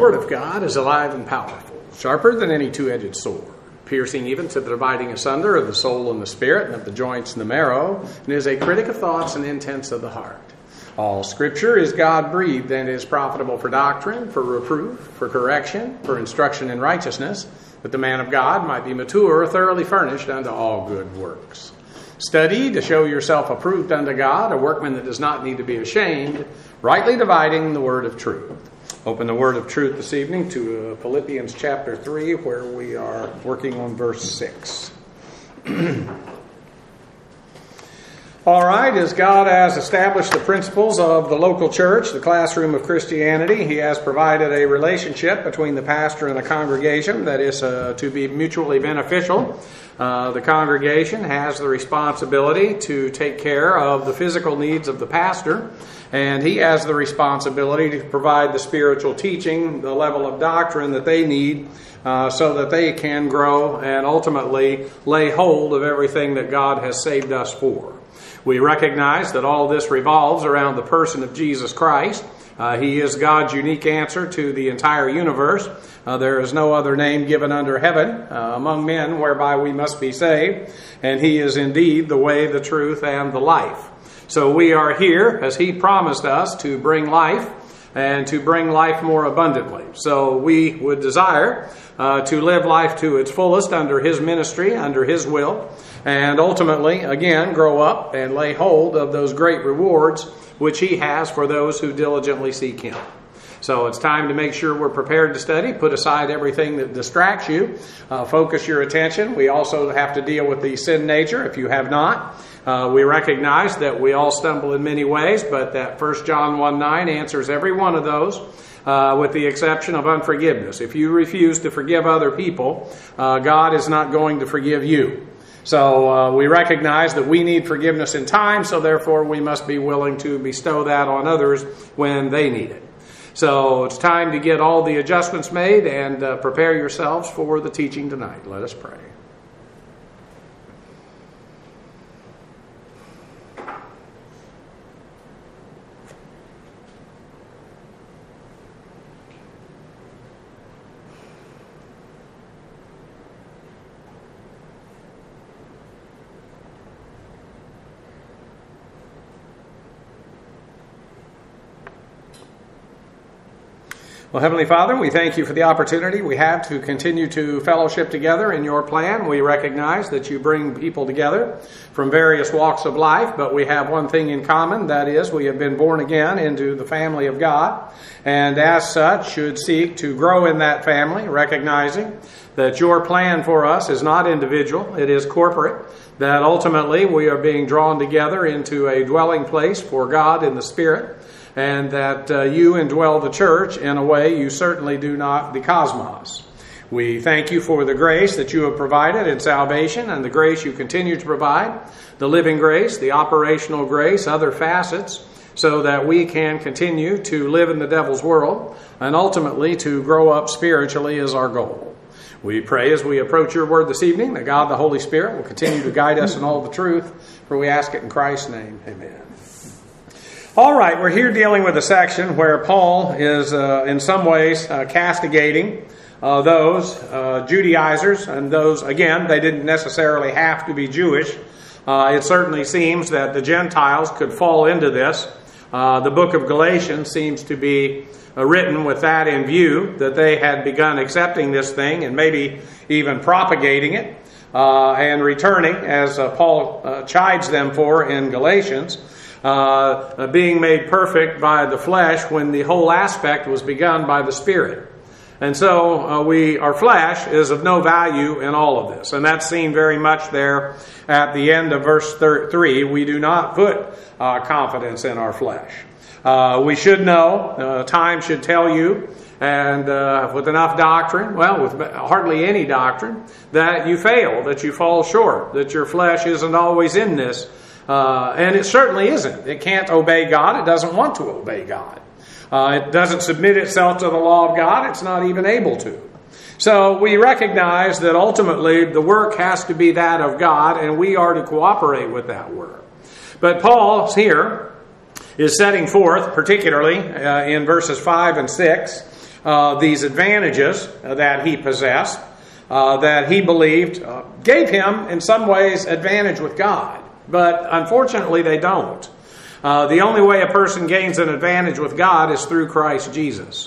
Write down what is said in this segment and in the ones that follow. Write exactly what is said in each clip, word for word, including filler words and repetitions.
Word of God is alive and powerful, sharper than any two-edged sword, piercing even to the dividing asunder of the soul and the spirit, and of the joints and the marrow, and is a critic of thoughts and intents of the heart. All Scripture is God-breathed and is profitable for doctrine, for reproof, for correction, for instruction in righteousness, that the man of God might be mature, thoroughly furnished unto all good works. Study to show yourself approved unto God, a workman that does not need to be ashamed, rightly dividing the word of truth. Open the word of truth this evening to uh, Philippians chapter three, where we are working on verse six. All right, as God has established the principles of the local church, the classroom of Christianity, He has provided a relationship between the pastor and the congregation that is uh, to be mutually beneficial. Uh, the congregation has the responsibility to take care of the physical needs of the pastor, and he has the responsibility to provide the spiritual teaching, the level of doctrine that they need uh, so that they can grow and ultimately lay hold of everything that God has saved us for. We recognize that all this revolves around the person of Jesus Christ. Uh, he is God's unique answer to the entire universe. Uh, there is no other name given under heaven uh, among men whereby we must be saved. And He is indeed the way, the truth, and the life. So we are here, as He promised us, to bring life and to bring life more abundantly. So we would desire uh, to live life to its fullest under His ministry, under His will, and ultimately, again, grow up and lay hold of those great rewards which He has for those who diligently seek Him. So it's time to make sure we're prepared to study. Put aside everything that distracts you. Uh, focus your attention. We also have to deal with the sin nature, if you have not. Uh, we recognize that we all stumble in many ways, but that First John one nine answers every one of those, uh, with the exception of unforgiveness. If you refuse to forgive other people, uh, God is not going to forgive you. So uh, we recognize that we need forgiveness in time, so therefore we must be willing to bestow that on others when they need it. So it's time to get all the adjustments made and uh, prepare yourselves for the teaching tonight. Let us pray. Well, Heavenly Father, we thank You for the opportunity we have to continue to fellowship together in Your plan. We recognize that You bring people together from various walks of life, but we have one thing in common, that is, we have been born again into the family of God, and as such should seek to grow in that family, recognizing that Your plan for us is not individual, it is corporate, that ultimately we are being drawn together into a dwelling place for God in the Spirit, and that uh, You indwell the church in a way You certainly do not the cosmos. We thank You for the grace that You have provided in salvation and the grace You continue to provide, the living grace, the operational grace, other facets, so that we can continue to live in the devil's world and ultimately to grow up spiritually is our goal. We pray as we approach Your word this evening that God the Holy Spirit will continue to guide us in all the truth, for we ask it in Christ's name. Amen. All right, we're here dealing with a section where Paul is uh, in some ways uh, castigating uh, those uh, Judaizers, and those, again, they didn't necessarily have to be Jewish. Uh, it certainly seems that the Gentiles could fall into this. Uh, the book of Galatians seems to be uh, written with that in view, that they had begun accepting this thing and maybe even propagating it uh, and returning, as uh, Paul uh, chides them for in Galatians, Uh, being made perfect by the flesh when the whole aspect was begun by the Spirit. And so uh, we, our flesh is of no value in all of this. And that's seen very much there at the end of verse three. We do not put uh, confidence in our flesh. Uh, we should know, uh, time should tell you, and uh, with enough doctrine, well, with hardly any doctrine, that you fail, that you fall short, that your flesh isn't always in this. Uh, and it certainly isn't. It can't obey God. It doesn't want to obey God. Uh, it doesn't submit itself to the law of God. It's not even able to. So we recognize that ultimately the work has to be that of God, and we are to cooperate with that work. But Paul here is setting forth, particularly uh, in verses five and six, uh, these advantages uh, that he possessed, uh, that he believed uh, gave him, in some ways, advantage with God. But unfortunately, they don't. Uh, the only way a person gains an advantage with God is through Christ Jesus.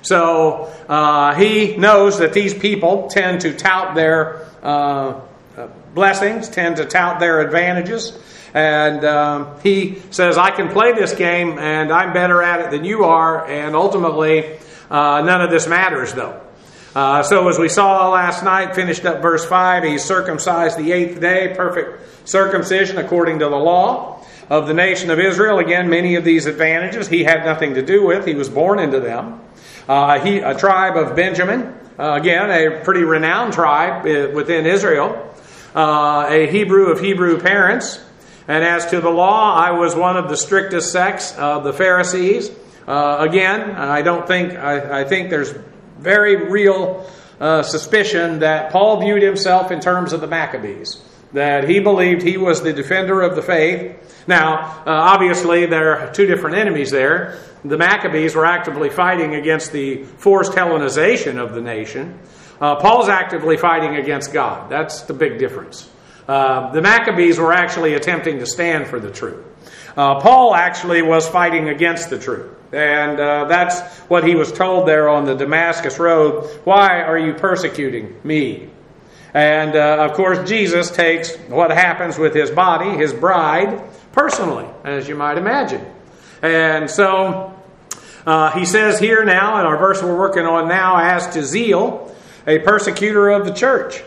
So uh, he knows that these people tend to tout their uh, blessings, tend to tout their advantages. And um, he says, I can play this game and I'm better at it than you are. And ultimately, uh, none of this matters though. Uh, so as we saw last night, finished up verse five, he's circumcised the eighth day, perfect circumcision according to the law of the nation of Israel. Again, many of these advantages he had nothing to do with. He was born into them. Uh, he, a tribe of Benjamin, uh, again, a pretty renowned tribe within Israel, uh, a Hebrew of Hebrew parents. And as to the law, I was one of the strictest sects of the Pharisees. Uh, again, I don't think, I, I think there's very real uh, suspicion that Paul viewed himself in terms of the Maccabees, that he believed he was the defender of the faith. Now, uh, obviously, there are two different enemies there. The Maccabees were actively fighting against the forced Hellenization of the nation. Uh, Paul's actively fighting against God. That's the big difference. Uh, the Maccabees were actually attempting to stand for the truth. Uh, Paul actually was fighting against the truth. And uh, that's what he was told there on the Damascus Road. Why are you persecuting me? And, uh, of course, Jesus takes what happens with his body, his bride, personally, as you might imagine. And so uh, he says here now, in our verse we're working on now, as to zeal, a persecutor of the church.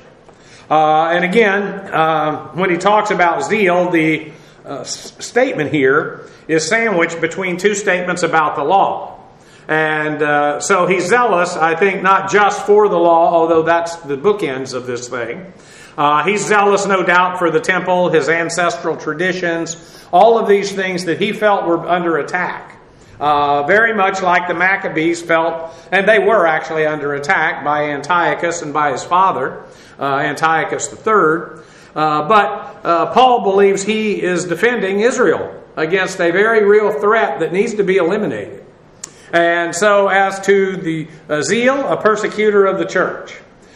Uh, and again, uh, when he talks about zeal, the uh, s- statement here is sandwiched between two statements about the law. And uh, so he's zealous, I think, not just for the law, although that's the bookends of this thing. Uh, he's zealous, no doubt, for the temple, his ancestral traditions, all of these things that he felt were under attack. Uh, very much like the Maccabees felt, and they were actually under attack by Antiochus and by his father, uh, Antiochus the third. Uh, but uh, Paul believes he is defending Israel against a very real threat that needs to be eliminated. And so as to the uh, zeal, a persecutor of the church.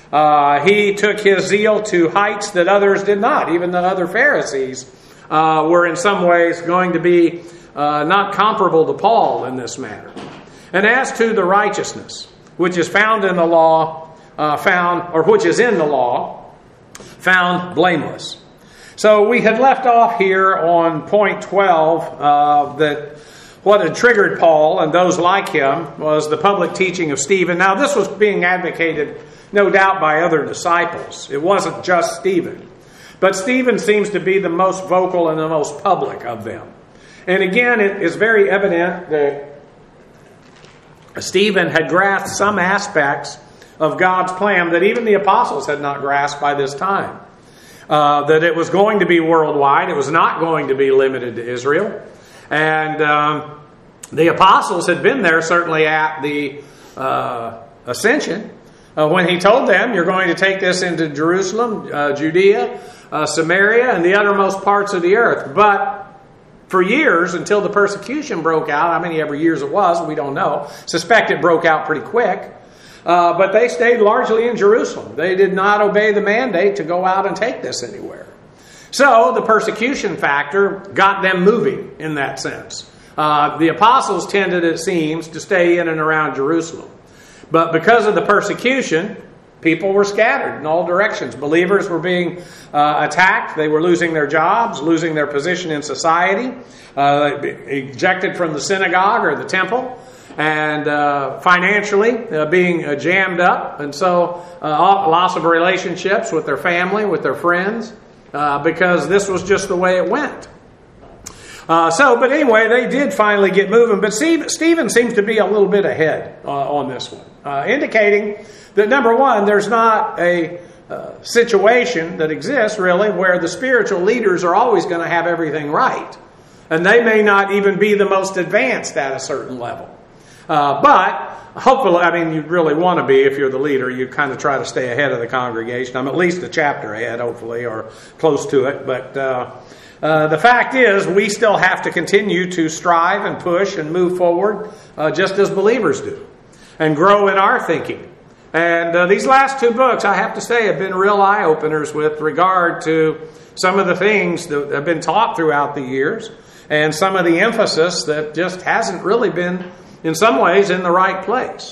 Uh, he took his zeal to heights that others did not. Even the other Pharisees uh, were in some ways going to be uh, not comparable to Paul in this matter. And as to the righteousness, which is found in the law, uh, found, or which is in the law, found blameless. So we had left off here on point twelve uh, that what had triggered Paul and those like him was the public teaching of Stephen. Now this was being advocated no doubt by other disciples. It wasn't just Stephen. But Stephen seems to be the most vocal and the most public of them. And again, it is very evident that Stephen had grasped some aspects of God's plan that even the apostles had not grasped by this time. Uh, that it was going to be worldwide. It was not going to be limited to Israel. And um, the apostles had been there certainly at the uh, ascension. Uh, when he told them, you're going to take this into Jerusalem, uh, Judea, uh, Samaria, and the uttermost parts of the earth. But for years, until the persecution broke out, how many ever years it was, we don't know. Suspect it broke out pretty quick. Uh, but they stayed largely in Jerusalem. They did not obey the mandate to go out and take this anywhere. So the persecution factor got them moving in that sense. Uh, the apostles tended, it seems, to stay in and around Jerusalem. But because of the persecution, people were scattered in all directions. Believers were being uh, attacked. They were losing their jobs, losing their position in society, uh, ejected from the synagogue or the temple, and uh, financially uh, being uh, jammed up. And so uh, loss of relationships with their family, with their friends, uh, because this was just the way it went. Uh, so, but anyway, they did finally get moving. But Steve, Stephen seems to be a little bit ahead uh, on this one, uh, indicating that, number one, there's not a uh, situation that exists, really, where the spiritual leaders are always going to have everything right. And they may not even be the most advanced at a certain level. Uh, but hopefully, I mean, you'd really want to be, if you're the leader, you kind of try to stay ahead of the congregation. I'm at least a chapter ahead, hopefully, or close to it. But uh, uh, the fact is, we still have to continue to strive and push and move forward, uh, just as believers do. and grow in our thinking. And uh, these last two books, I have to say, have been real eye-openers with regard to some of the things that have been taught throughout the years and some of the emphasis that just hasn't really been, in some ways, in the right place.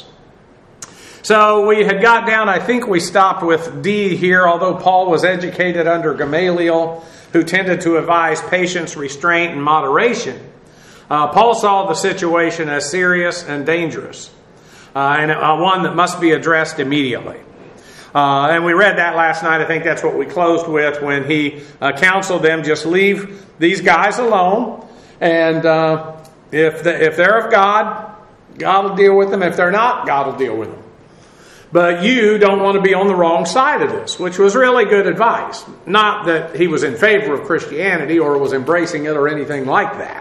So we had got down, I think we stopped with D here, although Paul was educated under Gamaliel, who tended to advise patience, restraint, and moderation. Uh, Paul saw the situation as serious and dangerous. Uh, and uh, one that must be addressed immediately. Uh, and we read that last night. I think that's what we closed with when he uh, counseled them, just leave these guys alone. And uh, if, the, if they're of God, God will deal with them. If they're not, God will deal with them. But you don't want to be on the wrong side of this, which was really good advice. Not that he was in favor of Christianity or was embracing it or anything like that.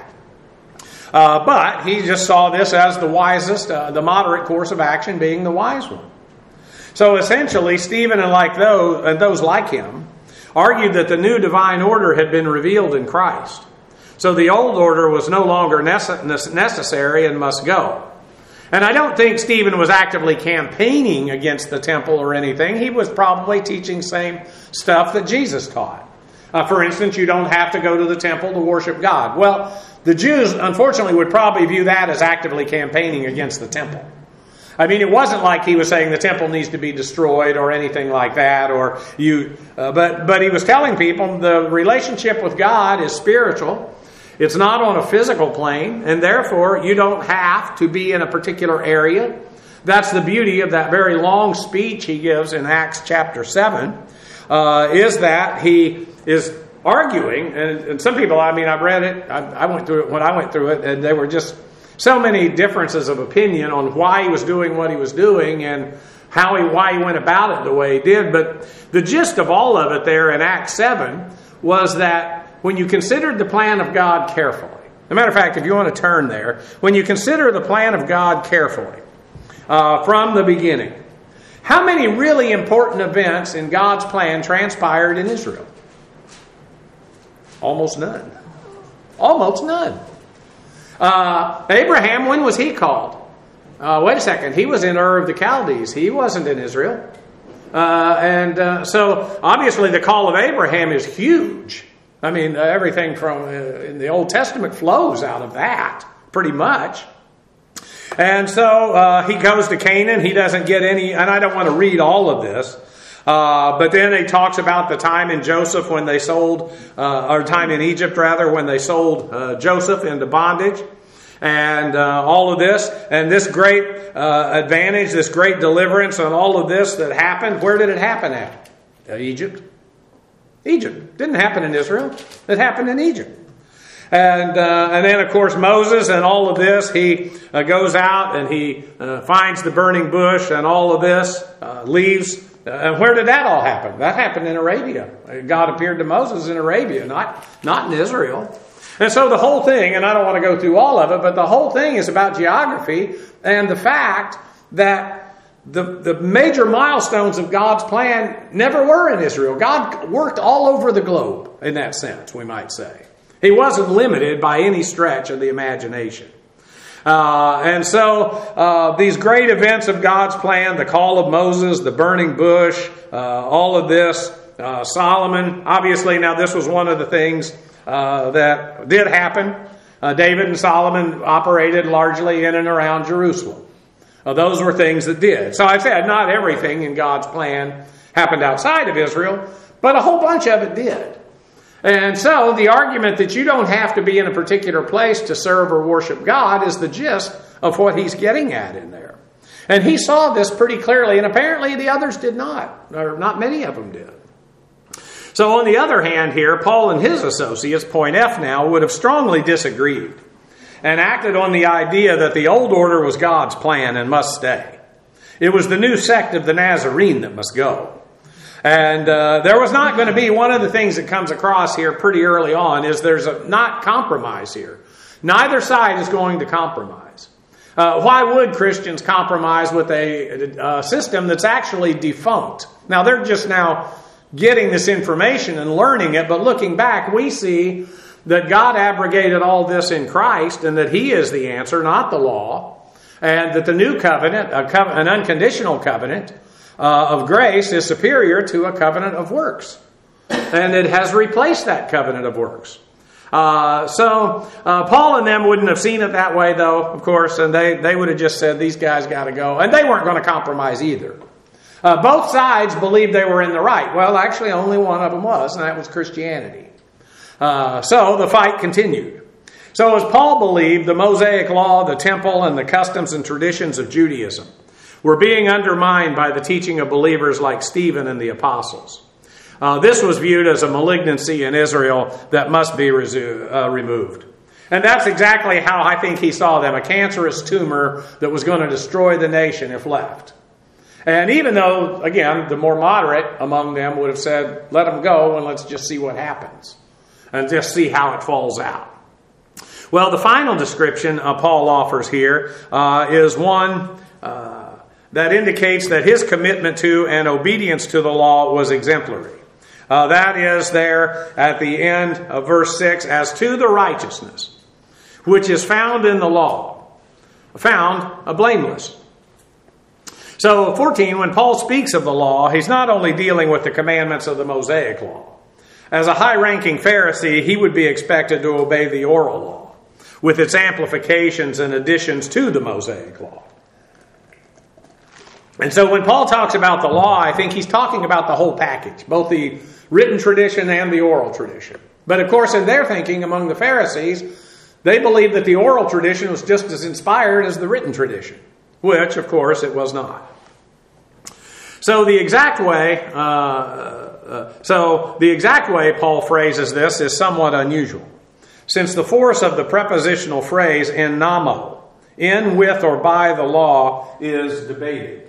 Uh, but he just saw this as the wisest, uh, the moderate course of action being the wise one. So essentially, Stephen and like those, and those like him argued that the new divine order had been revealed in Christ. So the old order was no longer nece- necessary and must go. And I don't think Stephen was actively campaigning against the temple or anything. He was probably teaching same stuff that Jesus taught. Uh, for instance, you don't have to go to the temple to worship God. Well, the Jews, unfortunately, would probably view that as actively campaigning against the temple. I mean, it wasn't like he was saying the temple needs to be destroyed or anything like that. Or you, uh, but but he was telling people the relationship with God is spiritual. It's not on a physical plane, and therefore you don't have to be in a particular area. That's the beauty of that very long speech he gives in Acts chapter seven, uh, is that he is arguing, and, and some people, I mean, I've read it, I, I went through it when I went through it, and there were just so many differences of opinion on why he was doing what he was doing and how he, why he went about it the way he did. But the gist of all of it there in Acts seven was that when you considered the plan of God carefully, as a matter of fact, if you want to turn there, when you consider the plan of God carefully uh, from the beginning, how many really important events in God's plan transpired in Israel? Almost none. Almost none. Uh, Abraham, when was he called? Uh, wait a second. He was in Ur of the Chaldees. He wasn't in Israel. Uh, and uh, so, obviously, the call of Abraham is huge. I mean, uh, everything from uh, in the Old Testament flows out of that, pretty much. And so, uh, he goes to Canaan. He doesn't get any, and I don't want to read all of this. Uh, but then he talks about the time in Joseph when they sold, uh, or time in Egypt rather, when they sold uh, Joseph into bondage, and uh, all of this, and this great uh, advantage, this great deliverance, and all of this that happened. Where did it happen at? Uh, Egypt. Egypt. Didn't happen in Israel. It happened in Egypt. And uh, and then, of course, Moses and all of this, he uh, goes out and he uh, finds the burning bush and all of this, uh, leaves. Uh, and where did that all happen? That happened in Arabia. God appeared to Moses in Arabia, not, not in Israel. And so the whole thing, and I don't want to go through all of it, but the whole thing is about geography and the fact that the, the major milestones of God's plan never were in Israel. God worked all over the globe, in that sense, we might say. He wasn't limited by any stretch of the imagination. Uh, and so uh, these great events of God's plan, the call of Moses, the burning bush, uh, all of this, uh, Solomon, obviously now this was one of the things uh, that did happen. Uh, David and Solomon operated largely in and around Jerusalem. Uh, those were things that did. So I said not everything in God's plan happened outside of Israel, but a whole bunch of it did. And so the argument that you don't have to be in a particular place to serve or worship God is the gist of what he's getting at in there. And he saw this pretty clearly, and apparently the others did not, or not many of them did. So on the other hand here, Paul and his associates, point F now, would have strongly disagreed and acted on the idea that the old order was God's plan and must stay. It was the new sect of the Nazarene that must go. And uh, there was not going to be, one of the things that comes across here pretty early on is there's a not compromise here. Neither side is going to compromise. Uh, why would Christians compromise with a, a system that's actually defunct? Now, they're just now getting this information and learning it, but looking back, we see that God abrogated all this in Christ and that he is the answer, not the law. and that the new covenant, a co- an unconditional covenant uh, of grace, is superior to a covenant of works. And it has replaced that covenant of works. Uh, so uh, Paul and them wouldn't have seen it that way, though, of course, and they, they would have just said, these guys got to go. And they weren't going to compromise either. Uh, both sides believed they were in the right. Well, actually, only one of them was, and that was Christianity. Uh, so the fight continued. So as Paul believed, the Mosaic law, the temple, and the customs and traditions of Judaism were being undermined by the teaching of believers like Stephen and the apostles. Uh, this was viewed as a malignancy in Israel that must be resu- uh, removed. And that's exactly how I think he saw them, a cancerous tumor that was going to destroy the nation if left. And even though, again, the more moderate among them would have said, let them go and let's just see what happens. And just see how it falls out. Well, the final description uh, Paul offers here uh, is one uh, that indicates that his commitment to and obedience to the law was exemplary. Uh, that is there at the end of verse six, as to the righteousness, which is found in the law, found a blameless. So fourteen, when Paul speaks of the law, he's not only dealing with the commandments of the Mosaic law. As a high-ranking Pharisee, he would be expected to obey the oral law, with its amplifications and additions to the Mosaic law. And so when Paul talks about the law, I think he's talking about the whole package, both the written tradition and the oral tradition. But of course, in their thinking among the Pharisees, they believed that the oral tradition was just as inspired as the written tradition, which, of course, it was not. So the exact way, uh, uh, so the exact way Paul phrases this is somewhat unusual, since the force of the prepositional phrase "en namo," in, with, or by the law, is debated.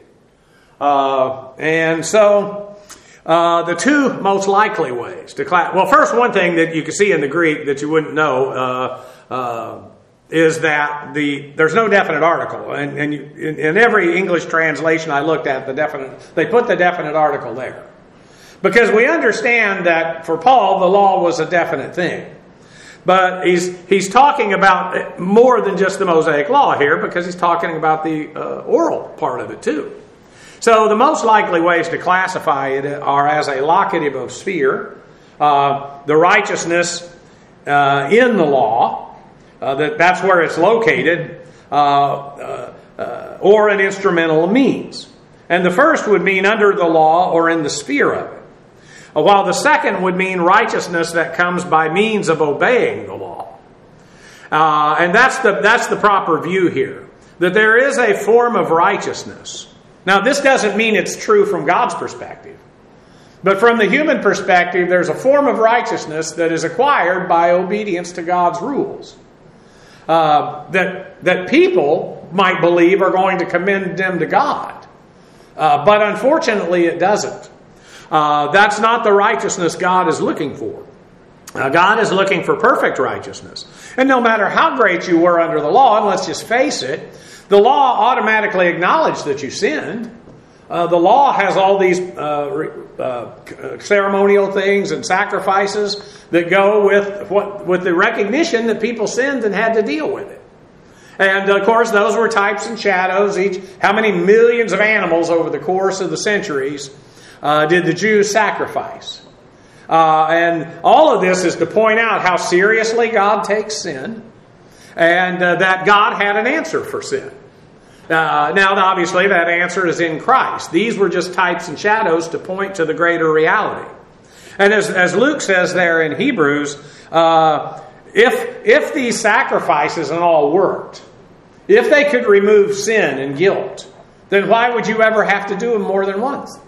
Uh, and so uh, the two most likely ways to class. Well, first, one thing that you can see in the Greek that you wouldn't know uh, uh, is that the there's no definite article, and, and you, in, in every English translation I looked at, the definite they put the definite article there, because we understand that for Paul the law was a definite thing. But he's he's talking about more than just the Mosaic law here, because he's talking about the uh, oral part of it too. So the most likely ways to classify it are as a locative of sphere, uh, the righteousness uh, in the law, uh, that that's where it's located, uh, uh, uh, or an instrumental means. And the first would mean under the law or in the sphere of it, while the second would mean righteousness that comes by means of obeying the law. Uh, and that's the that's the proper view here, that there is a form of righteousness. Now, this doesn't mean it's true from God's perspective, but from the human perspective, there's a form of righteousness that is acquired by obedience to God's rules, uh, that that people might believe are going to commend them to God, uh, but unfortunately, it doesn't. Uh, that's not the righteousness God is looking for. Uh, God is looking for perfect righteousness. And no matter how great you were under the law, and let's just face it, the law automatically acknowledged that you sinned. Uh, the law has all these uh, uh, ceremonial things and sacrifices that go with what with the recognition that people sinned and had to deal with it. And of course, those were types and shadows. Each how many millions of animals over the course of the centuries Uh, did the Jews sacrifice? Uh, and all of this is to point out how seriously God takes sin, and uh, that God had an answer for sin. Uh, now, obviously, that answer is in Christ. These were just types and shadows to point to the greater reality. And as, as Luke says there in Hebrews, uh, if if these sacrifices and all worked, if they could remove sin and guilt, then why would you ever have to do them more than once?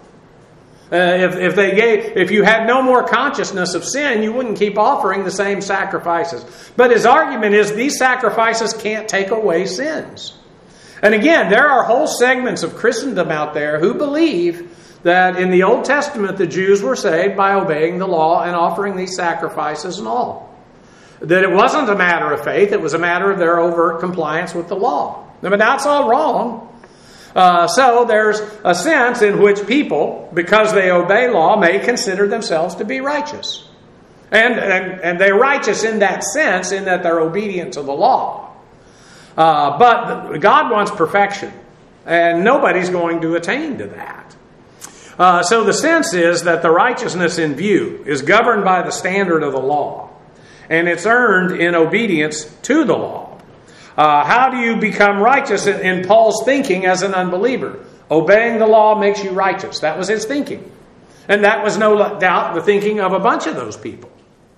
Uh, if, if they gave, if you had no more consciousness of sin, you wouldn't keep offering the same sacrifices. But his argument is these sacrifices can't take away sins. And again, there are whole segments of Christendom out there who believe that in the Old Testament the Jews were saved by obeying the law and offering these sacrifices and all. That it wasn't a matter of faith, it was a matter of their overt compliance with the law. But that's all wrong. Uh, so there's a sense in which people, because they obey law, may consider themselves to be righteous. And, and, and they're righteous in that sense, in that they're obedient to the law. Uh, but God wants perfection, and nobody's going to attain to that. Uh, so the sense is that the righteousness in view is governed by the standard of the law, and it's earned in obedience to the law. Uh, how do you become righteous in, in Paul's thinking as an unbeliever? Obeying the law makes you righteous. That was his thinking. And that was no doubt the thinking of a bunch of those people.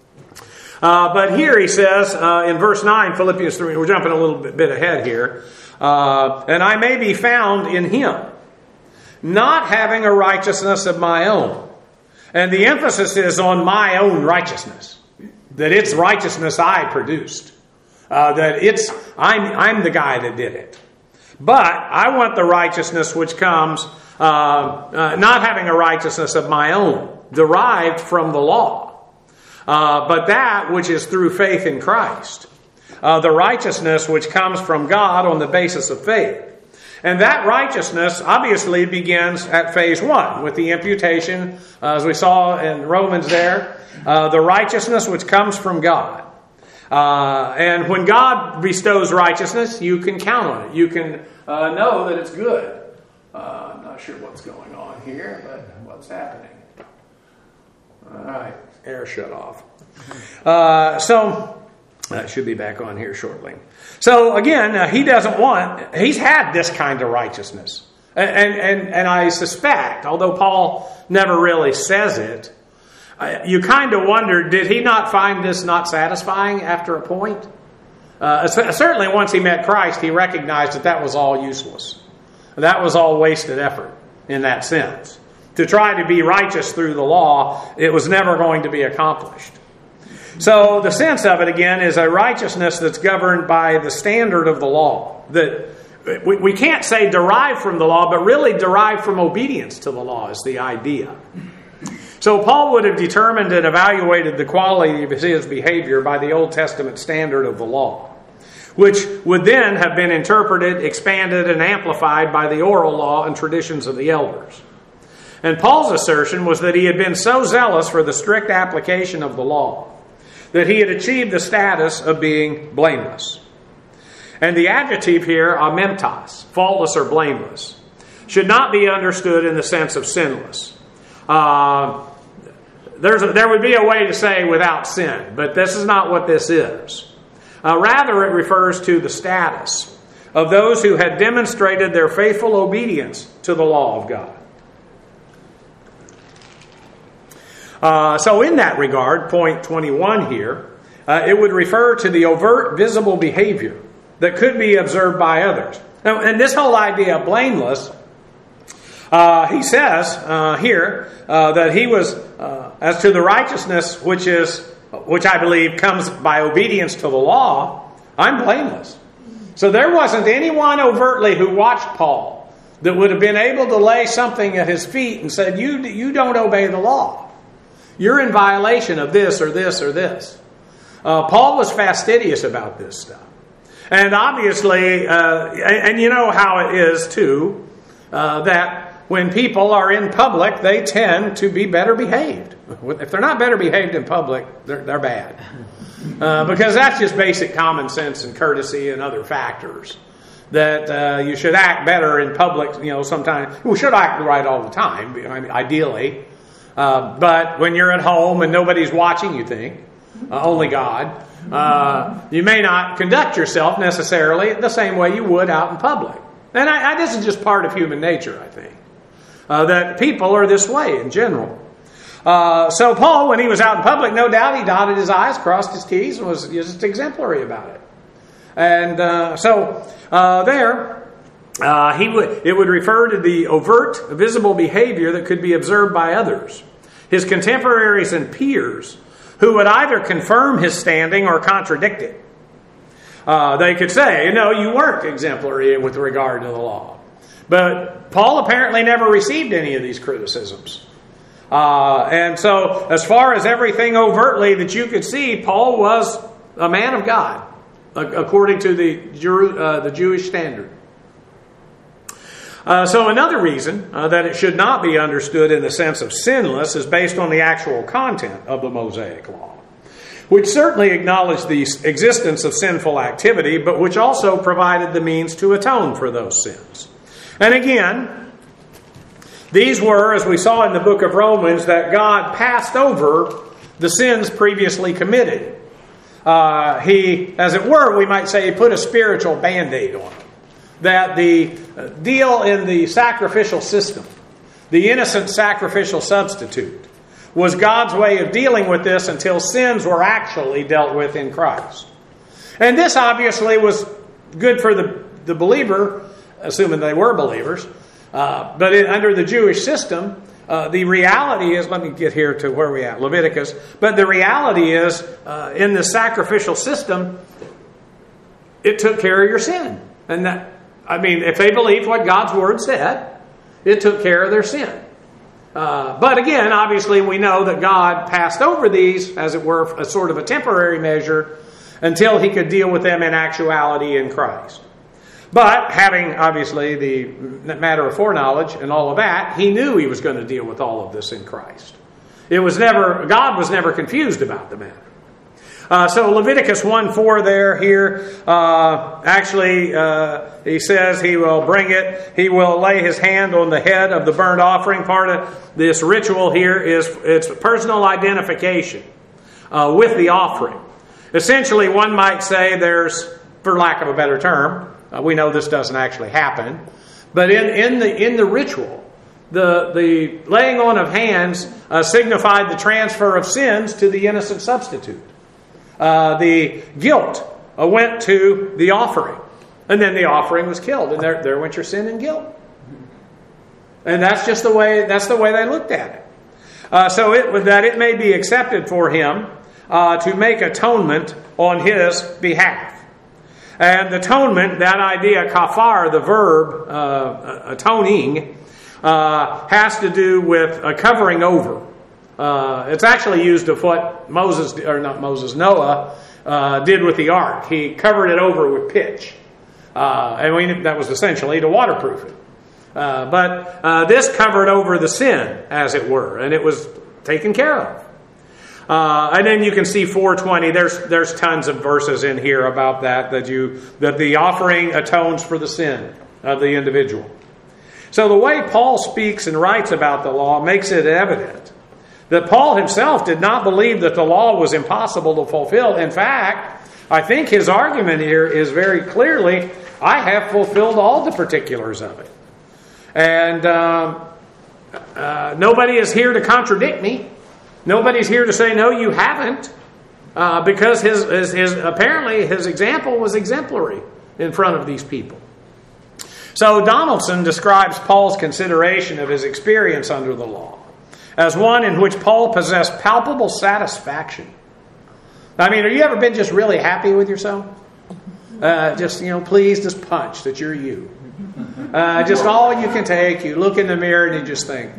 Uh, but here he says uh, in verse nine, Philippians three, we're jumping a little bit, bit ahead here, uh, and I may be found in him, not having a righteousness of my own. And the emphasis is on my own righteousness, that it's righteousness I produced, uh, that it's I'm I'm the guy that did it. But I want the righteousness which comes, uh, uh, not having a righteousness of my own, derived from the law. Uh, but that which is through faith in Christ. Uh, the righteousness which comes from God on the basis of faith. And that righteousness obviously begins at phase one with the imputation, uh, as we saw in Romans there, uh, the righteousness which comes from God. Uh, and when God bestows righteousness, you can count on it. You can uh, know that it's good. Uh, I'm not sure what's going on here, but what's happening? All right, air shut off. Uh, so, that should be back on here shortly. So again, uh, he doesn't want, he's had this kind of righteousness. And, and, and I suspect, although Paul never really says it, uh, you kind of wonder, did he not find this not satisfying after a point? Uh, certainly once he met Christ, he recognized that that was all useless. That was all wasted effort in that sense. To try to be righteous through the law, it was never going to be accomplished. So the sense of it, again, is a righteousness that's governed by the standard of the law. That we, we can't say derived from the law, but really derived from obedience to the law is the idea. So Paul would have determined and evaluated the quality of his behavior by the Old Testament standard of the law, which would then have been interpreted, expanded, and amplified by the oral law and traditions of the elders. And Paul's assertion was that he had been so zealous for the strict application of the law that he had achieved the status of being blameless. And the adjective here, amemtos, faultless or blameless, should not be understood in the sense of sinless. Uh, there's a, there would be a way to say without sin, but this is not what this is. Uh, rather, it refers to the status of those who had demonstrated their faithful obedience to the law of God. Uh, so in that regard, point twenty-one here, uh, it would refer to the overt, visible behavior that could be observed by others. Now, and this whole idea of blameless, uh, he says uh, here uh, that he was, uh, as to the righteousness which is, which I believe comes by obedience to the law, I'm blameless. So there wasn't anyone overtly who watched Paul that would have been able to lay something at his feet and said, you, you don't obey the law. You're in violation of this or this or this. Uh, Paul was fastidious about this stuff. And obviously, uh, and, and you know how it is too, uh, that when people are in public, they tend to be better behaved. If they're not better behaved in public, they're, they're bad. Uh, because that's just basic common sense and courtesy and other factors. That uh, you should act better in public, you know, sometimes. We should act right all the time, I mean, ideally. Uh, but when you're at home and nobody's watching, you think, uh, only God, uh, you may not conduct yourself necessarily the same way you would out in public. And I, I, this is just part of human nature, I think, uh, that people are this way in general. Uh, so Paul, when he was out in public, no doubt he dotted his I's, crossed his T's, and was just exemplary about it. And uh, so uh, there... Uh, he would, it would refer to the overt, visible behavior that could be observed by others, his contemporaries and peers, who would either confirm his standing or contradict it. Uh, they could say, no, you weren't exemplary with regard to the law. But Paul apparently never received any of these criticisms. Uh, and so, as far as everything overtly that you could see, Paul was a man of God, according to the, Jew, uh, the Jewish standard. Uh, so another reason uh, that it should not be understood in the sense of sinless is based on the actual content of the Mosaic Law. which certainly acknowledged the existence of sinful activity, but which also provided the means to atone for those sins. And again, these were, as we saw in the book of Romans, that God passed over the sins previously committed. Uh, he, as it were, we might say, he put a spiritual band-aid on them. That the deal in the sacrificial system, the innocent sacrificial substitute, was God's way of dealing with this until sins were actually dealt with in Christ. And this obviously was good for the, the believer, assuming they were believers. Uh, but it, under the Jewish system, uh, the reality is, let me get here to where we at, Leviticus. But the reality is, uh, in the sacrificial system, it took care of your sin. And that, I mean, if they believed what God's Word said, it took care of their sin. Uh, but again, obviously we know that God passed over these, as it were, a sort of a temporary measure until He could deal with them in actuality in Christ. But having, obviously, the matter of foreknowledge and all of that, He knew He was going to deal with all of this in Christ. It was never, God was never confused about the matter. Uh, so Leviticus one four there, here, uh, actually, uh, he says he will bring it, he will lay his hand on the head of the burnt offering. Part of this ritual here is it's personal identification uh, with the offering. Essentially, one might say there's, for lack of a better term, uh, we know this doesn't actually happen, but in, in the in the ritual, the, the laying on of hands uh, signified the transfer of sins to the innocent substitute. Uh, the guilt uh, went to the offering. And then the offering was killed. And there, there went your sin and guilt. And that's just the way, that's the way they looked at it. Uh, so it, that it may be accepted for him uh, to make atonement on his behalf. And atonement, that idea, kafar, the verb, uh, atoning, uh, has to do with a covering over. Uh, it's actually used of what Moses, or not Moses, Noah uh, did with the ark. He covered it over with pitch. Uh, and we, that was essentially to waterproof it. Uh, but uh, this covered over the sin, as it were, and it was taken care of. Uh, and then you can see four twenty. There's there's tons of verses in here about that, that you that the offering atones for the sin of the individual. So the way Paul speaks and writes about the law makes it evident that Paul himself did not believe that the law was impossible to fulfill. In fact, I think his argument here is very clearly, I have fulfilled all the particulars of it. And um, uh, nobody is here to contradict me. Nobody's here to say, no, you haven't. Uh, because his, his, his apparently his example was exemplary in front of these people. So Donaldson describes Paul's consideration of his experience under the law as one in which Paul possessed palpable satisfaction. I mean, have you ever been just really happy with yourself? Uh, just, you know, pleased as punch that you're you. Uh, just all you can take. You look in the mirror and you just think,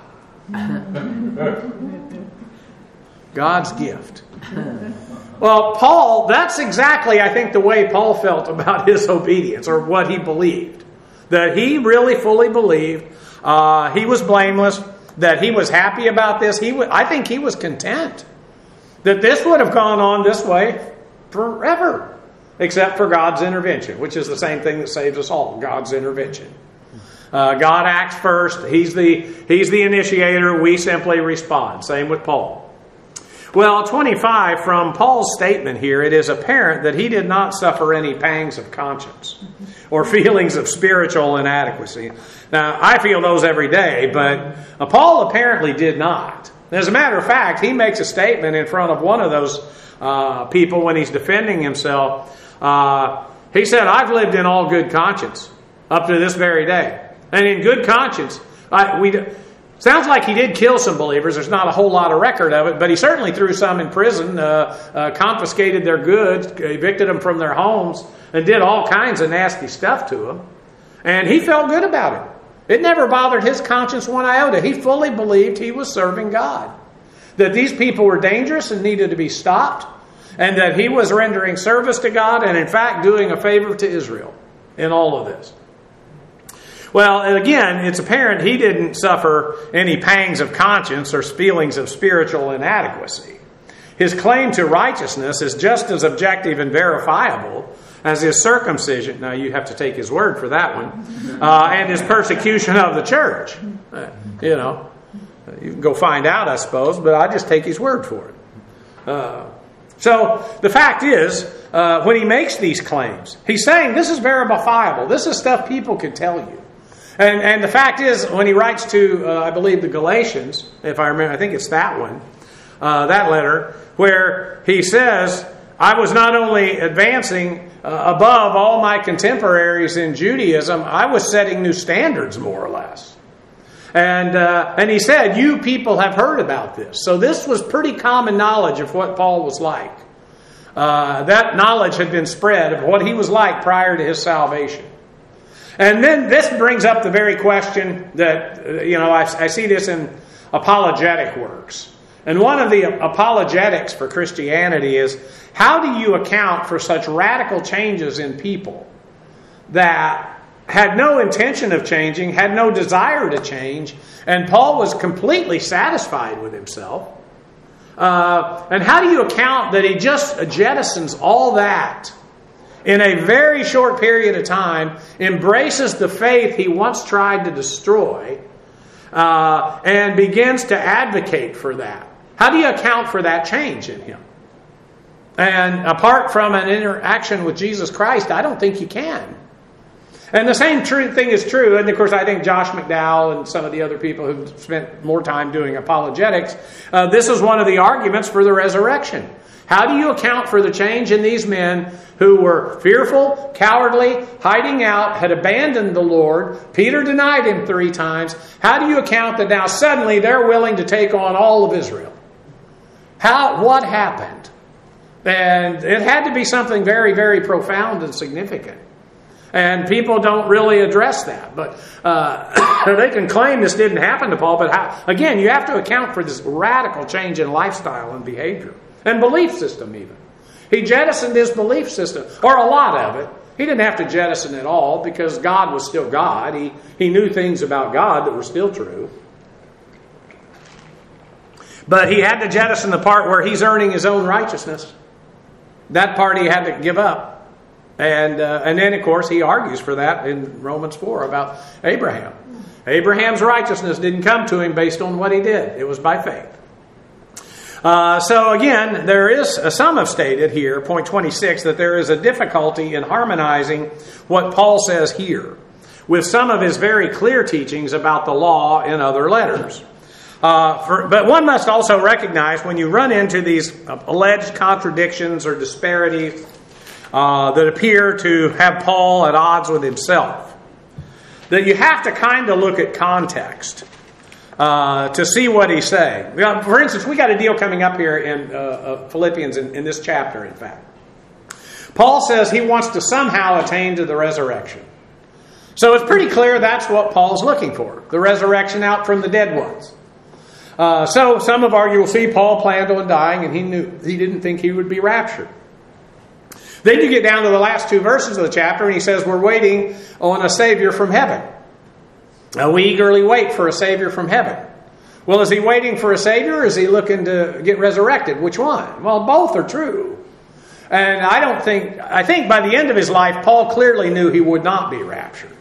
God's gift. Well, Paul, that's exactly, I think, the way Paul felt about his obedience, or what he believed. That he really fully believed uh, he was blameless, that he was happy about this. He, w- I think he was content that this would have gone on this way forever, except for God's intervention, which is the same thing that saves us all, God's intervention. Uh, God acts first. He's the, he's the initiator. We simply respond. Same with Paul. Well, twenty-five, from Paul's statement here, it is apparent that he did not suffer any pangs of conscience or feelings of spiritual inadequacy. Now, I feel those every day, but uh, Paul apparently did not. As a matter of fact, he makes a statement in front of one of those uh, people when he's defending himself. Uh, he said, I've lived in all good conscience up to this very day. And in good conscience, I, we... Sounds like he did kill some believers. There's not a whole lot of record of it, but he certainly threw some in prison, uh, uh, confiscated their goods, evicted them from their homes, and did all kinds of nasty stuff to them. And he felt good about it. It never bothered his conscience one iota. He fully believed he was serving God. That these people were dangerous and needed to be stopped, and that he was rendering service to God and, in fact, doing a favor to Israel in all of this. Well, again, it's apparent he didn't suffer any pangs of conscience or feelings of spiritual inadequacy. His claim to righteousness is just as objective and verifiable as his circumcision. Now, you have to take his word for that one. Uh, and his persecution of the church. Uh, you know, you can go find out, I suppose, but I just take his word for it. Uh, so, the fact is, uh, when he makes these claims, he's saying this is verifiable. This is stuff people could tell you. And, and the fact is, when he writes to, uh, I believe, the Galatians, if I remember, I think it's that one, uh, that letter, where he says, I was not only advancing uh, above all my contemporaries in Judaism, I was setting new standards, more or less. And uh, and he said, you people have heard about this. So this was pretty common knowledge of what Paul was like. Uh, that knowledge had been spread of what he was like prior to his salvation. And then this brings up the very question that, you know, I, I see this in apologetic works. And one of the apologetics for Christianity is, how do you account for such radical changes in people that had no intention of changing, had no desire to change, and Paul was completely satisfied with himself? Uh, and how do you account that he just jettisons all that in a very short period of time, embraces the faith he once tried to destroy, uh, and begins to advocate for that? How do you account for that change in him? And apart from an interaction with Jesus Christ, I don't think you can. And the same true thing is true, and of course I think Josh McDowell and some of the other people who've spent more time doing apologetics, uh, this is one of the arguments for the resurrection. How do you account for the change in these men who were fearful, cowardly, hiding out, had abandoned the Lord? Peter denied him three times. How do you account that now suddenly they're willing to take on all of Israel? How? What happened? And it had to be something very, very profound and significant. And people don't really address that. But uh, they can claim this didn't happen to Paul. But how, again, you have to account for this radical change in lifestyle and behavior. And belief system even. He jettisoned his belief system. Or a lot of it. He didn't have to jettison it all because God was still God. He, he knew things about God that were still true. But he had to jettison the part where he's earning his own righteousness. That part he had to give up. And uh, and then, of course, he argues for that in Romans four about Abraham. Abraham's righteousness didn't come to him based on what he did. It was by faith. Uh, so again, there is, uh, some have stated here, point twenty-six, that there is a difficulty in harmonizing what Paul says here with some of his very clear teachings about the law in other letters. Uh, for, but one must also recognize when you run into these alleged contradictions or disparities uh, that appear to have Paul at odds with himself, that you have to kind of look at context uh, to see what he's saying. For instance, we got a deal coming up here in uh, uh, Philippians in, in this chapter, in fact. Paul says he wants to somehow attain to the resurrection. So it's pretty clear that's what Paul's looking for, the resurrection out from the dead ones. Uh, so some have argued, well, see, Paul planned on dying and he knew he didn't think he would be raptured. Then you get down to the last two verses of the chapter and he says we're waiting on a Savior from heaven. Now, we eagerly wait for a Savior from heaven. Well, is he waiting for a Savior or is he looking to get resurrected? Which one? Well, both are true. And I don't think, I think by the end of his life, Paul clearly knew he would not be raptured.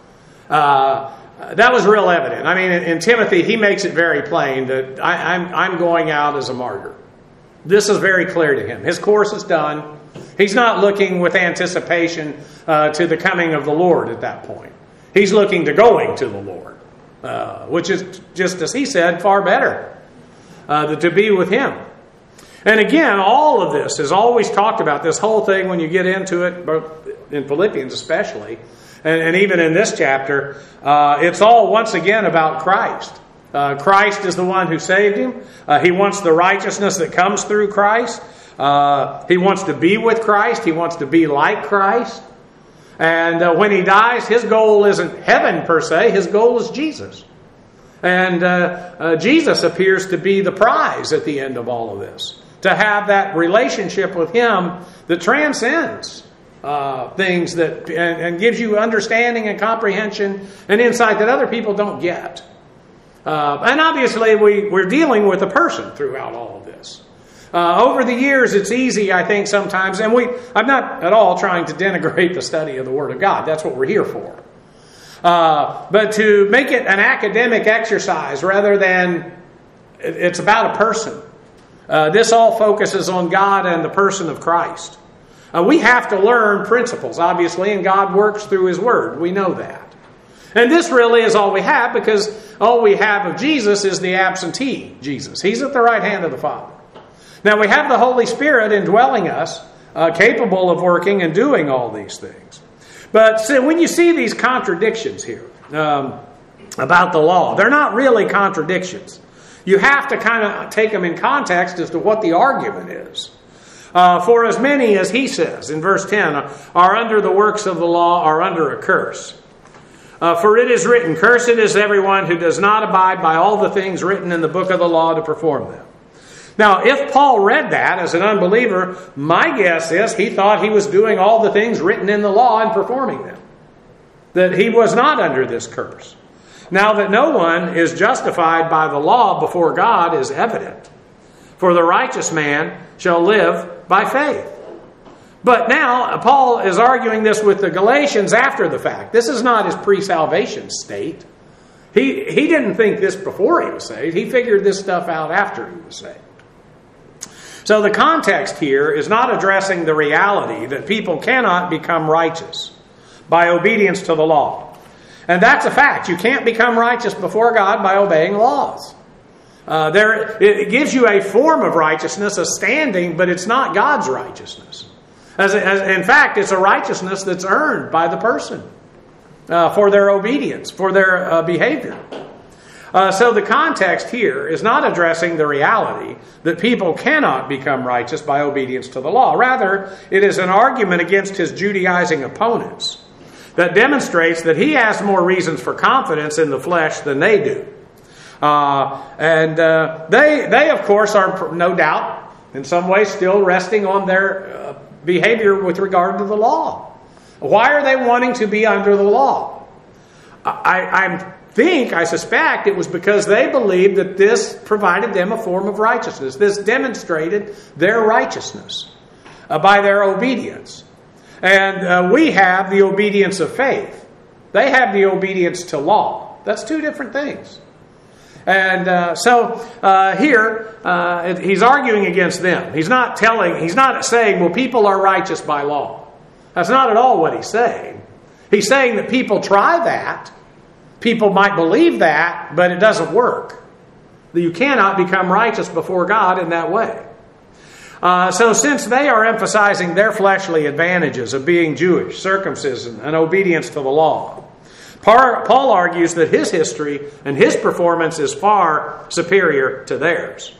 Uh, That was real evident. I mean, in, in Timothy, he makes it very plain that I, I'm, I'm going out as a martyr. This is very clear to him. His course is done. He's not looking with anticipation uh, to the coming of the Lord at that point. He's looking to going to the Lord, uh, which is, just as he said, far better, uh, to be with him. And again, all of this is always talked about, this whole thing when you get into it, in Philippians especially, And, and even in this chapter, uh, it's all once again about Christ. Uh, Christ is the one who saved him. Uh, he wants the righteousness that comes through Christ. Uh, he wants to be with Christ. He wants to be like Christ. And uh, when he dies, his goal isn't heaven per se. His goal is Jesus. And uh, uh, Jesus appears to be the prize at the end of all of this. To have that relationship with him that transcends Uh, things that and, and gives you understanding and comprehension and insight that other people don't get. Uh, and obviously we, we're dealing with a person throughout all of this. Uh, over the years, it's easy, I think, sometimes, and we, I'm not at all trying to denigrate the study of the Word of God. That's what we're here for. Uh, but to make it an academic exercise rather than it's about a person. Uh, this all focuses on God and the person of Christ. Uh, we have to learn principles, obviously, and God works through His Word. We know that. And this really is all we have, because all we have of Jesus is the absentee Jesus. He's at the right hand of the Father. Now we have the Holy Spirit indwelling us, uh, capable of working and doing all these things. But so when you see these contradictions here um, about the law, they're not really contradictions. You have to kind of take them in context as to what the argument is. Uh, for as many as he says in verse ten are under the works of the law are under a curse. Uh, for it is written, "Cursed is everyone who does not abide by all the things written in the book of the law to perform them." Now, if Paul read that as an unbeliever, my guess is he thought he was doing all the things written in the law and performing them. That he was not under this curse. Now that no one is justified by the law before God is evident. For the righteous man shall live by faith. But now, Paul is arguing this with the Galatians after the fact. This is not his pre-salvation state. He, he didn't think this before he was saved. He figured this stuff out after he was saved. So the context here is not addressing the reality that people cannot become righteous by obedience to the law. And that's a fact. You can't become righteous before God by obeying laws. Uh, there, it gives you a form of righteousness, a standing, but it's not God's righteousness. As, as in fact, it's a righteousness that's earned by the person uh, for their obedience, for their uh, behavior. Uh, so the context here is not addressing the reality that people cannot become righteous by obedience to the law. Rather, it is an argument against his Judaizing opponents that demonstrates that he has more reasons for confidence in the flesh than they do. Uh, and uh, they, they, of course, are no doubt, in some ways, still resting on their uh, behavior with regard to the law. Why are they wanting to be under the law? I, I'm... think, I suspect, it was because they believed that this provided them a form of righteousness. This demonstrated their righteousness uh, by their obedience. And uh, we have the obedience of faith. They have the obedience to law. That's two different things. And uh, so uh, here, uh, he's arguing against them. He's not telling, he's not saying, well, people are righteous by law. That's not at all what he's saying. He's saying that people try that. People might believe that, but it doesn't work. You cannot become righteous before God in that way. Uh, so since they are emphasizing their fleshly advantages of being Jewish, circumcision, and obedience to the law, Paul argues that his history and his performance is far superior to theirs.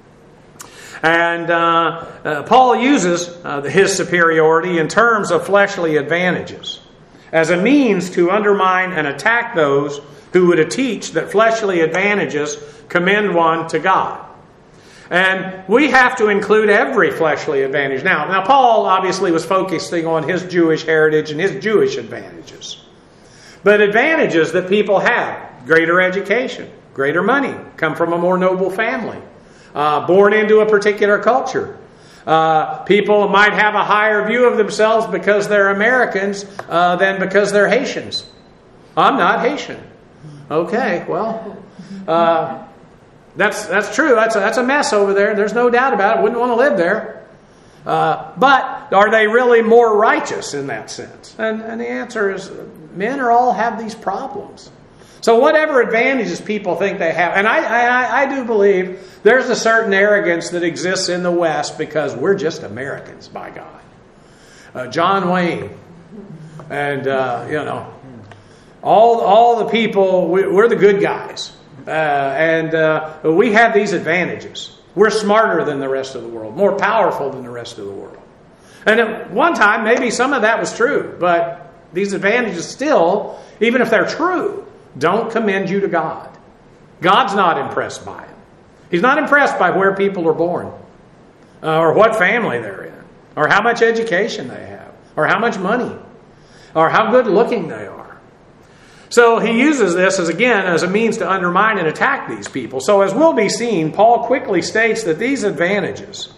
And uh, uh, Paul uses uh, his superiority in terms of fleshly advantages as a means to undermine and attack those who would teach that fleshly advantages commend one to God. And we have to include every fleshly advantage. Now, now Paul obviously was focusing on his Jewish heritage and his Jewish advantages. But advantages that people have, greater education, greater money, come from a more noble family, uh, born into a particular culture. Uh, people might have a higher view of themselves because they're Americans uh, than because they're Haitians. I'm not Haitian. Okay, well, uh, that's that's true. That's a, that's a mess over there. There's no doubt about it. Wouldn't want to live there. Uh, but are they really more righteous in that sense? And, and the answer is men are all have these problems. So whatever advantages people think they have, and I, I, I do believe there's a certain arrogance that exists in the West because we're just Americans, by God. Uh, John Wayne, and uh, you know, all all the people, we, we're the good guys, uh, and uh, we have these advantages. We're smarter than the rest of the world, more powerful than the rest of the world. And at one time, maybe some of that was true, but these advantages still, even if they're true, don't commend you to God. God's not impressed by it. He's not impressed by where people are born, uh, or what family they're in, or how much education they have, or how much money, or how good looking they are. So he uses this as again as a means to undermine and attack these people. So as will be seen, Paul quickly states that these advantages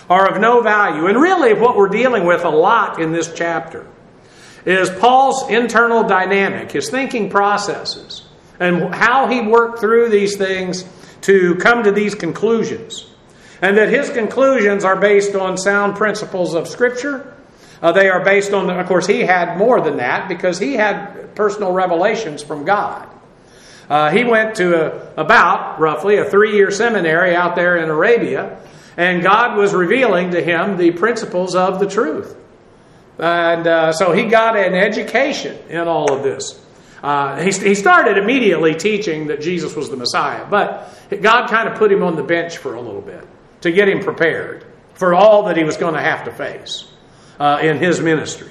are of no value. And really what we're dealing with a lot in this chapter is Paul's internal dynamic, his thinking processes, and how he worked through these things to come to these conclusions. And that his conclusions are based on sound principles of Scripture. Uh, they are based on, of course, he had more than that because he had personal revelations from God. Uh, he went to a, about, roughly, a three-year seminary out there in Arabia, and God was revealing to him the principles of the truth. And uh, so he got an education in all of this. Uh, he, he started immediately teaching that Jesus was the Messiah, but God kind of put him on the bench for a little bit to get him prepared for all that he was going to have to face uh, in his ministry.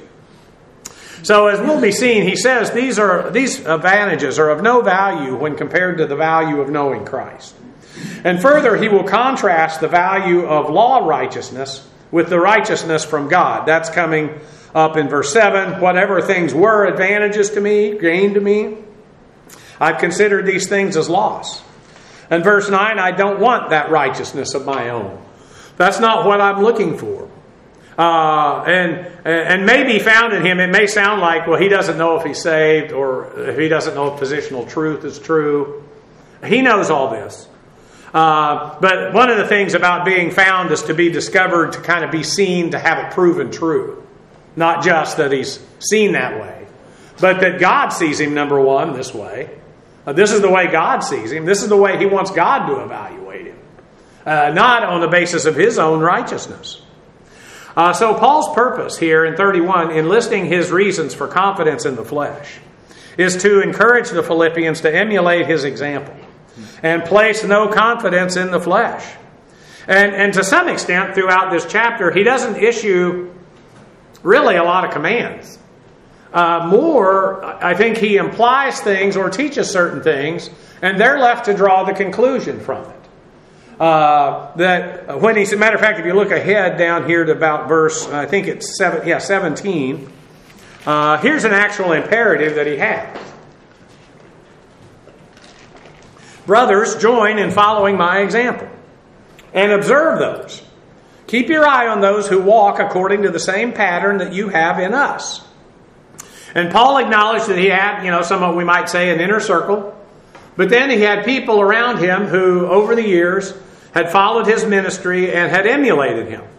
So as we'll be seeing, he says these are these advantages are of no value when compared to the value of knowing Christ. And further, he will contrast the value of law righteousness with the righteousness from God. That's coming up in verse seven. Whatever things were advantages to me, gain to me, I've considered these things as loss. And verse nine, I don't want that righteousness of my own. That's not what I'm looking for. Uh, and and may be found in him. It may sound like, well, he doesn't know if he's saved or if he doesn't know if positional truth is true. He knows all this. Uh, but one of the things about being found is to be discovered, to kind of be seen, to have it proven true. Not just that he's seen that way, but that God sees him, number one, this way. Uh, this is the way God sees him. This is the way he wants God to evaluate him. Uh, not on the basis of his own righteousness. Uh, so Paul's purpose here in thirty-one, in listing his reasons for confidence in the flesh, is to encourage the Philippians to emulate his example and place no confidence in the flesh. And, and to some extent, throughout this chapter, he doesn't issue really a lot of commands. Uh, more, I think he implies things or teaches certain things, and they're left to draw the conclusion from it. Uh, that when he, as a matter of fact, if you look ahead down here to about verse, I think it's seven, yeah, seventeen. Uh, here's an actual imperative that he has. Brothers, join in following my example, and observe those. Keep your eye on those who walk according to the same pattern that you have in us. And Paul acknowledged that he had, you know, some we might say an inner circle, but then he had people around him who, over the years, had followed his ministry and had emulated him.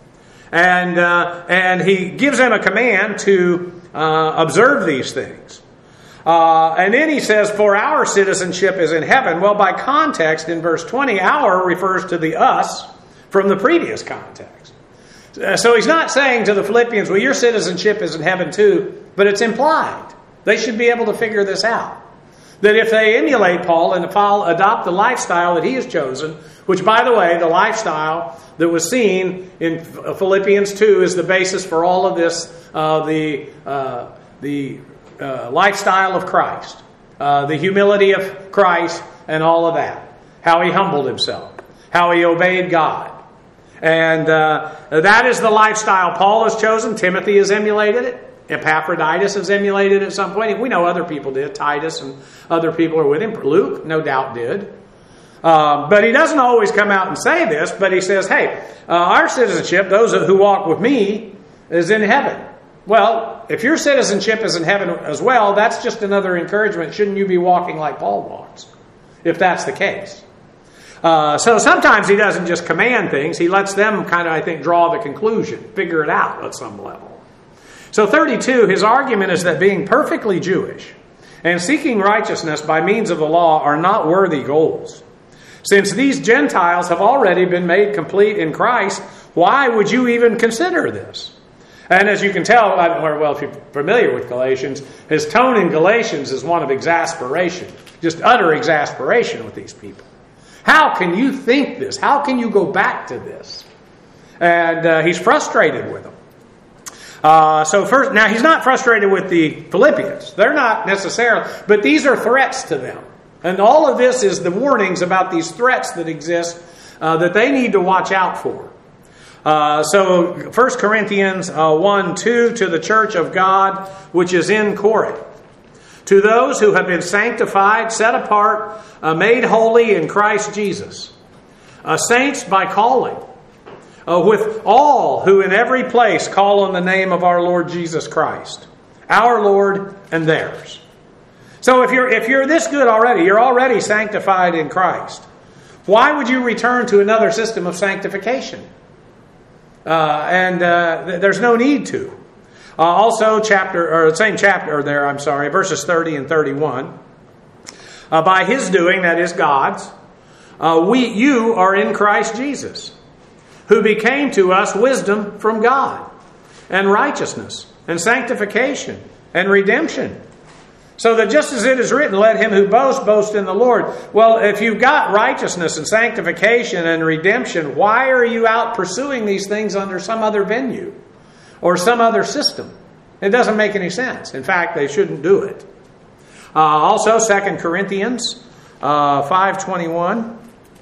And uh, and he gives them a command to uh, observe these things. Uh, and then he says, for our citizenship is in heaven. Well, by context, in verse twenty, our refers to the us from the previous context. So he's not saying to the Philippians, well, your citizenship is in heaven too, but it's implied. They should be able to figure this out. That if they emulate Paul and follow, adopt the lifestyle that he has chosen, which, by the way, the lifestyle that was seen in Philippians two is the basis for all of this, uh, the uh, the uh, lifestyle of Christ, uh, the humility of Christ and all of that, how he humbled himself, how he obeyed God. And uh, that is the lifestyle Paul has chosen. Timothy has emulated it. Epaphroditus has emulated it at some point. We know other people did. Titus and other people are with him. Luke, no doubt, did. Uh, but he doesn't always come out and say this, but he says, hey, uh, our citizenship, those who walk with me, is in heaven. Well, if your citizenship is in heaven as well, that's just another encouragement. Shouldn't you be walking like Paul walks, if that's the case? Uh, so sometimes he doesn't just command things. He lets them kind of, I think, draw the conclusion, figure it out at some level. So thirty-two, his argument is that being perfectly Jewish and seeking righteousness by means of the law are not worthy goals. Since these Gentiles have already been made complete in Christ, why would you even consider this? And as you can tell, well, if you're familiar with Galatians, his tone in Galatians is one of exasperation, just utter exasperation with these people. How can you think this? How can you go back to this? And uh, he's frustrated with them. Uh, so first, now he's not frustrated with the Philippians. They're not necessarily, but these are threats to them. And all of this is the warnings about these threats that exist uh, that they need to watch out for. Uh, so First Corinthians uh, one two, to the church of God which is in Corinth, to those who have been sanctified, set apart, uh, made holy in Christ Jesus, uh, saints by calling, uh, with all who in every place call on the name of our Lord Jesus Christ, our Lord and theirs. So if you're if you're this good already, you're already sanctified in Christ. Why would you return to another system of sanctification? Uh, and uh, th- there's no need to. Uh, also, chapter or same chapter there. I'm sorry, verses thirty and thirty-one. Uh, by His doing, that is God's, uh, we you are in Christ Jesus, who became to us wisdom from God, and righteousness, and sanctification, and redemption. So that just as it is written, let him who boasts, boast in the Lord. Well, if you've got righteousness and sanctification and redemption, why are you out pursuing these things under some other venue or some other system? It doesn't make any sense. In fact, they shouldn't do it. Uh, also, Second Corinthians uh, five twenty-one.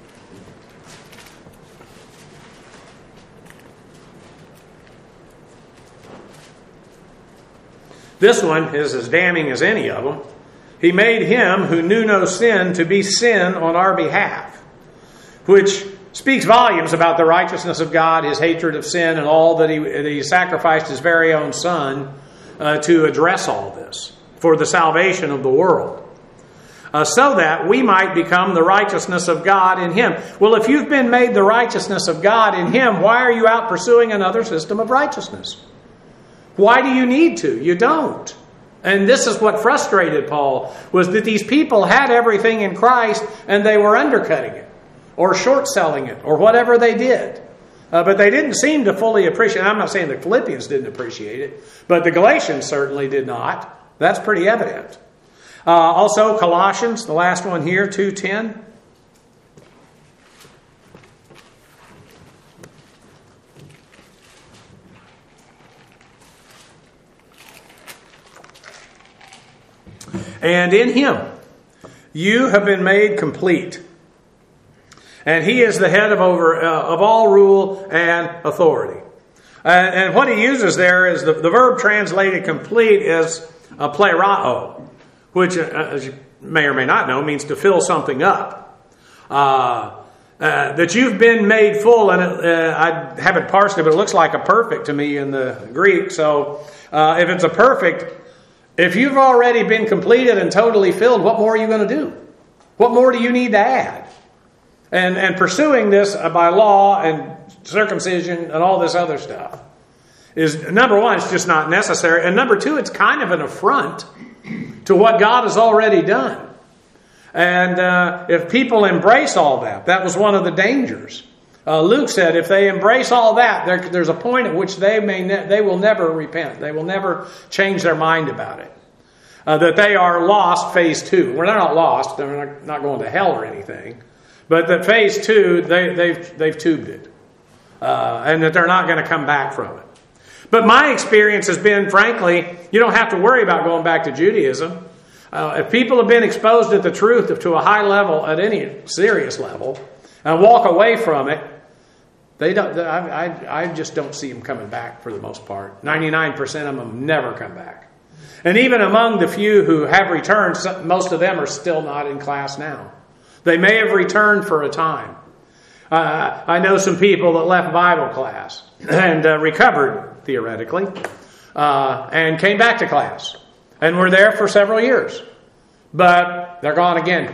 This one is as damning as any of them. He made him who knew no sin to be sin on our behalf, which speaks volumes about the righteousness of God, His hatred of sin, and all that He, that he sacrificed His very own Son uh, to address all this for the salvation of the world. Uh, so that we might become the righteousness of God in Him. Well, if you've been made the righteousness of God in Him, why are you out pursuing another system of righteousness? Why do you need to? You don't. And this is what frustrated Paul, was that these people had everything in Christ and they were undercutting it or short selling it or whatever they did. Uh, but they didn't seem to fully appreciate it. I'm not saying the Philippians didn't appreciate it, but the Galatians certainly did not. That's pretty evident. Uh, also, Colossians, the last one here, two ten. And in Him you have been made complete. And He is the head of over uh, of all rule and authority. Uh, and what he uses there is the, the verb translated complete is a plerao, which, uh, as you may or may not know, means to fill something up. Uh, uh, that you've been made full, and it, uh, I haven't parsed it, but it looks like a perfect to me in the Greek. So uh, if it's a perfect, if you've already been completed and totally filled, what more are you going to do? What more do you need to add? And and pursuing this by law and circumcision and all this other stuff is, number one, it's just not necessary. And number two, it's kind of an affront to what God has already done. And uh, if people embrace all that, that was one of the dangers. Uh, Luke said if they embrace all that, there, there's a point at which they may ne- they will never repent. They will never change their mind about it. Uh, that they are lost, phase two. Well, they're not lost. They're not going to hell or anything. But that phase two, they, they've, they've tubed it. Uh, and that they're not going to come back from it. But my experience has been, frankly, you don't have to worry about going back to Judaism. Uh, if people have been exposed to the truth to a high level, at any serious level, and walk away from it, They don't. I, I, I just don't see them coming back for the most part. ninety-nine percent of them never come back. And even among the few who have returned, most of them are still not in class now. They may have returned for a time. Uh, I know some people that left Bible class and uh, recovered, theoretically, uh, and came back to class and were there for several years. But they're gone again.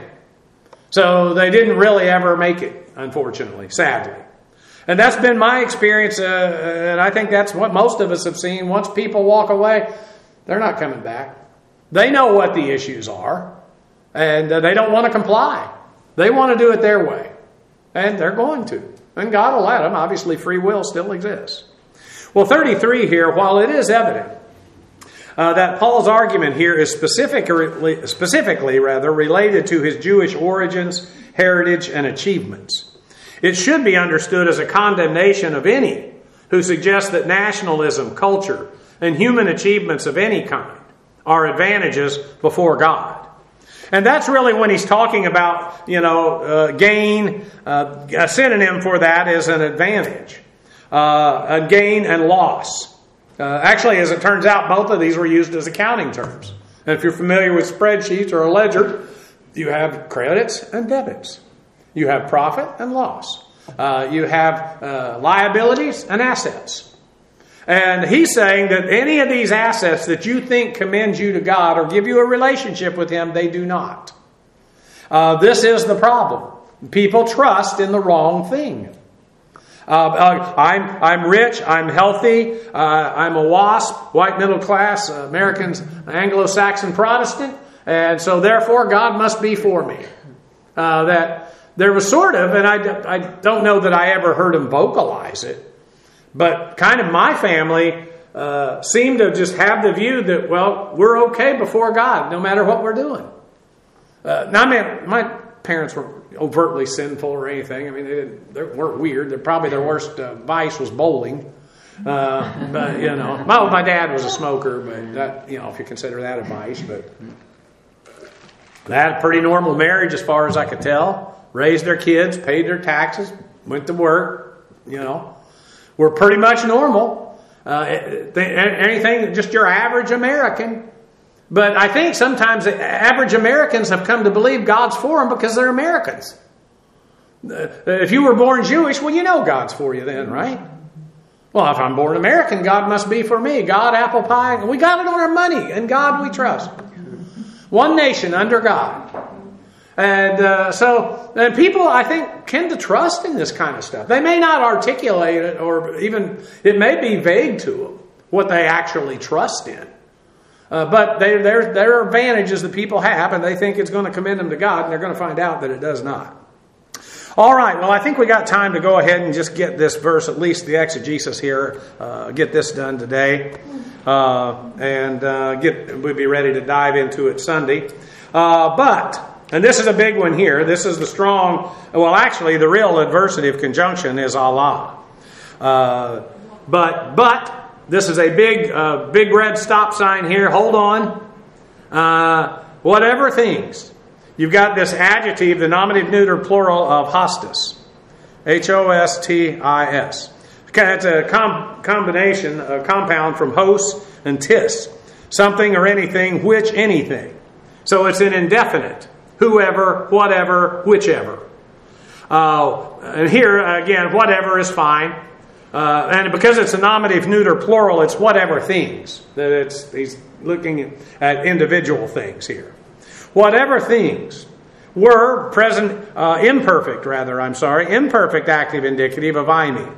So they didn't really ever make it, unfortunately, sadly. And that's been my experience, uh, and I think that's what most of us have seen. Once people walk away, they're not coming back. They know what the issues are, and uh, they don't want to comply. They want to do it their way, and they're going to. And God will let them. Obviously, free will still exists. Well, thirty-three here, while it is evident uh, that Paul's argument here is specifically, specifically rather, related to his Jewish origins, heritage, and achievements, it should be understood as a condemnation of any who suggest that nationalism, culture, and human achievements of any kind are advantages before God. And that's really when he's talking about, you know, uh, gain. Uh, a synonym for that is an advantage. Uh, a gain and loss. Uh, actually, as it turns out, both of these were used as accounting terms. And if you're familiar with spreadsheets or a ledger, you have credits and debits. You have profit and loss. Uh, you have uh, liabilities and assets. And he's saying that any of these assets that you think commend you to God or give you a relationship with Him, they do not. Uh, this is the problem. People trust in the wrong thing. Uh, uh, I'm I'm rich, I'm healthy, uh, I'm a WASP, white middle class, uh, Americans, Anglo-Saxon Protestant, and so therefore God must be for me. Uh, that there was sort of, and I, I don't know that I ever heard him vocalize it, but kind of my family uh, seemed to just have the view that, well, we're okay before God, no matter what we're doing. Uh, now, I mean, my parents were overtly sinful or anything. I mean, they, didn't, they weren't weird. They're probably their worst uh, vice was bowling. Uh, but, you know, my, my dad was a smoker, but that, you know, if you consider that a vice. But they had a pretty normal marriage as far as I could tell. Raised their kids, paid their taxes, went to work, you know. We're pretty much normal. Uh, anything, just your average American. But I think sometimes average Americans have come to believe God's for them because they're Americans. If you were born Jewish, well, you know God's for you then, right? Well, if I'm born American, God must be for me. God, apple pie. We got it on our money. And God we trust. One nation under God. And uh, so and people, I think, tend to trust in this kind of stuff. They may not articulate it, or even it may be vague to them what they actually trust in. Uh, but they, there, there are advantages that people have, and they think it's going to commend them to God, and they're going to find out that it does not. All right, well, I think we got time to go ahead and just get this verse, at least the exegesis here, uh, get this done today, uh, and uh, get we'll be ready to dive into it Sunday. Uh, but... And this is a big one here. This is the strong, well, actually, the real adversative conjunction is Allah. Uh, but, but, this is a big, uh, big red stop sign here. Hold on. Uh, whatever things. You've got this adjective, the nominative neuter plural of hostis. H O S T I S. It's a com- combination, a compound from hos and tis. Something or anything, which anything. So it's an indefinite. Whoever, whatever, whichever. Uh, and here, again, whatever is fine. Uh, and because it's a nominative neuter plural, it's whatever things. That it's he's looking at individual things here. Whatever things were present, uh, imperfect rather, I'm sorry, imperfect active indicative of I me.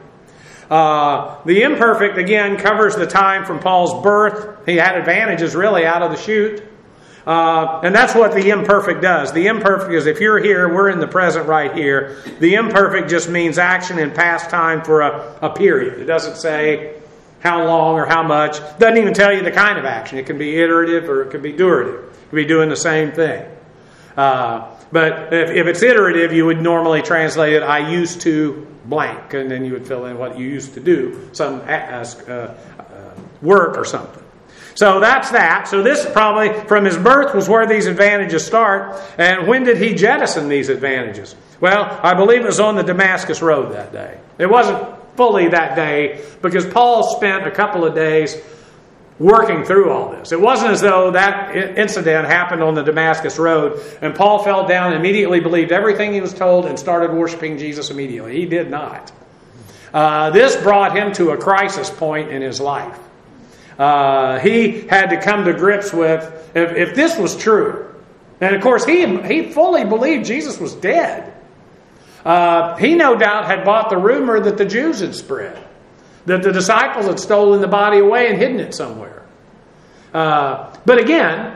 Uh, the imperfect, again, covers the time from Paul's birth. He had advantages really out of the chute. Uh, and that's what the imperfect does. The imperfect is if you're here, we're in the present right here. The imperfect just means action in past time for a, a period. It doesn't say how long or how much. It doesn't even tell you the kind of action. It can be iterative or it can be durative. It can be doing the same thing. Uh, but if, if it's iterative, you would normally translate it, I used to blank. And then you would fill in what you used to do, some uh, uh, work or something. So that's that. So this probably, from his birth, was where these advantages start. And when did he jettison these advantages? Well, I believe it was on the Damascus Road that day. It wasn't fully that day because Paul spent a couple of days working through all this. It wasn't as though that incident happened on the Damascus Road and Paul fell down and immediately believed everything he was told and started worshiping Jesus immediately. He did not. Uh, this brought him to a crisis point in his life. Uh, he had to come to grips with, if, if this was true, and of course he he fully believed Jesus was dead. Uh, he no doubt had bought the rumor that the Jews had spread, that the disciples had stolen the body away and hidden it somewhere. Uh, but again,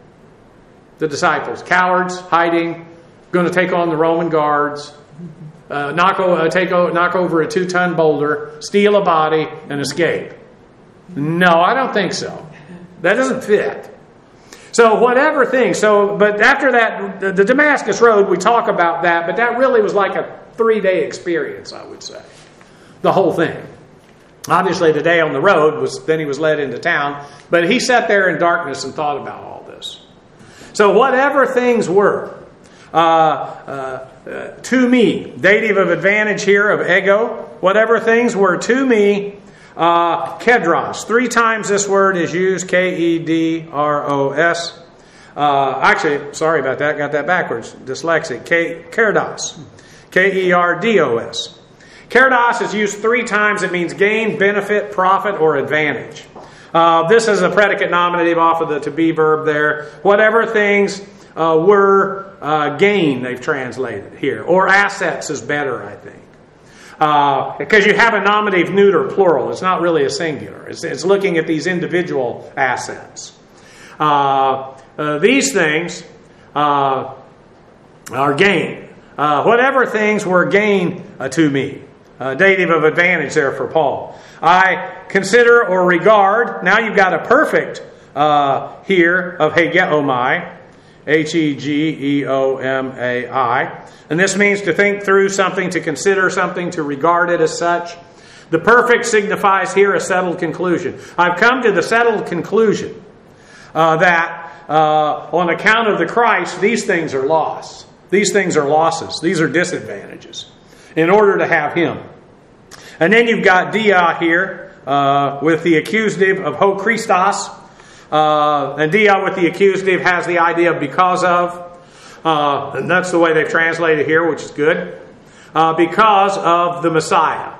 the disciples, cowards, hiding, going to take on the Roman guards, uh, knock, uh, take, knock over a two-ton boulder, steal a body, and escape. No, I don't think so. That doesn't fit. So whatever thing. So, but after that, the, the Damascus Road, we talk about that, but that really was like a three-day experience, I would say. The whole thing. Obviously, the day on the road was then he was led into town, but he sat there in darkness and thought about all this. So whatever things were, uh, uh, uh, to me, dative of advantage here of ego, whatever things were to me. Uh, kedros. Three times this word is used, K E D R O S. Uh, actually, sorry about that, got that backwards. Dyslexic. K- kerdos. K E R D O S. Kerdos is used three times. It means gain, benefit, profit, or advantage. Uh, this is a predicate nominative off of the to be verb there. Whatever things uh, were uh, gain, they've translated here. Or assets is better, I think. Uh, because you have a nominative neuter plural. It's not really a singular. It's, it's looking at these individual assets. Uh, uh, these things uh, are gain. Uh, whatever things were gain uh, to me. Uh, dative of advantage there for Paul. I consider or regard. Now you've got a perfect uh, here of hegeomai. H E G E O M A I. And this means to think through something, to consider something, to regard it as such. The perfect signifies here a settled conclusion. I've come to the settled conclusion uh, that uh, on account of the Christ, these things are loss. These things are losses. These are disadvantages in order to have Him. And then you've got dia here uh, with the accusative of ho Christos. Uh, and dia with the accusative has the idea of because of. Uh, and that's the way they've translated here, which is good. Uh, because of the Messiah,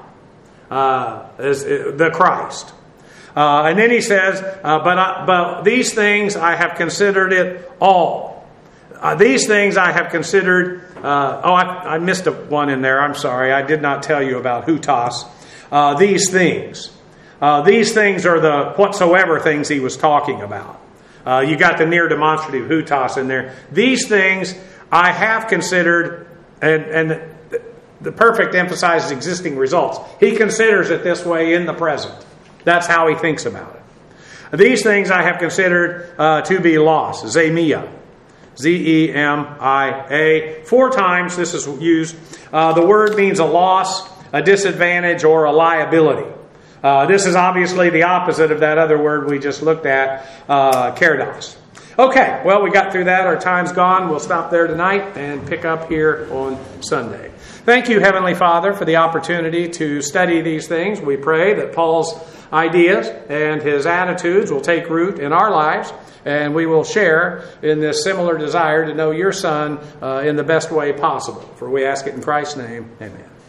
uh, is, is the Christ. Uh, and then he says, uh, but, I, but these things I have considered it all. Uh, these things I have considered... Uh, oh, I, I missed a one in there. I'm sorry. I did not tell you about hutos. Uh, these things. Uh, these things are the whatsoever things he was talking about. Uh, you got the near demonstrative hutos in there. These things I have considered, and, and the, the perfect emphasizes existing results. He considers it this way in the present. That's how he thinks about it. These things I have considered uh, to be loss. Zemia. Z E M I A. Four times this is used. Uh, the word means a loss, a disadvantage, or a liability. Uh, this is obviously the opposite of that other word we just looked at, uh, kerdos. Okay, well, we got through that. Our time's gone. We'll stop there tonight and pick up here on Sunday. Thank you, Heavenly Father, for the opportunity to study these things. We pray that Paul's ideas and his attitudes will take root in our lives, and we will share in this similar desire to know your Son uh, in the best way possible. For we ask it in Christ's name. Amen.